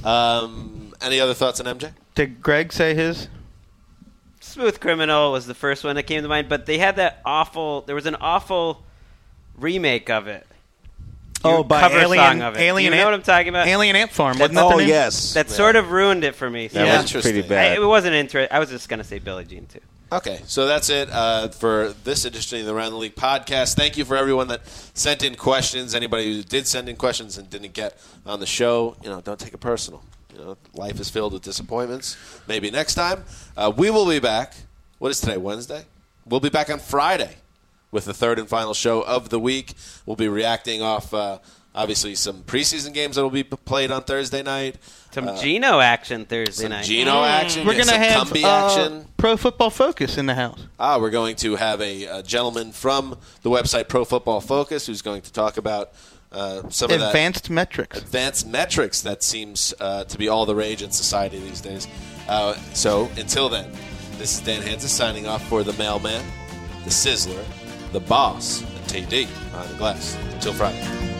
Um, any other thoughts on M J? Did Greg say his? Smooth Criminal was the first one that came to mind, but they had that awful. There was an awful remake of it. Oh, by cover Alien, song of it. Alien you know Ant- what I'm talking about? Alien Ant Farm. That's- Wasn't that Oh, the name? yes. That sort of ruined it for me. That Yeah. was pretty Interesting. bad. I, it wasn't interesting. I was just gonna say Billie Jean too. Okay, so that's it uh, for this edition of the Around the League podcast. Thank you for everyone that sent in questions. Anybody who did send in questions and didn't get on the show, you know, don't take it personal. You know, life is filled with disappointments. Maybe next time. Uh, we will be back. What is today, Wednesday? We'll be back on Friday with the third and final show of the week. We'll be reacting off, uh, obviously, some preseason games that will be p- played on Thursday night. Some Uh, Geno action Thursday Some night. Geno action. We're yeah, going to some have Cumbie uh, action. Pro Football Focus in the house. Ah, we're going to have a, a gentleman from the website Pro Football Focus who's going to talk about uh, some of that Advanced metrics. advanced metrics that seems uh, to be all the rage in society these days. Uh, so until then, this is Dan Hansis signing off for the Mailman, the Sizzler, the Boss, and T D on the glass. Until Friday.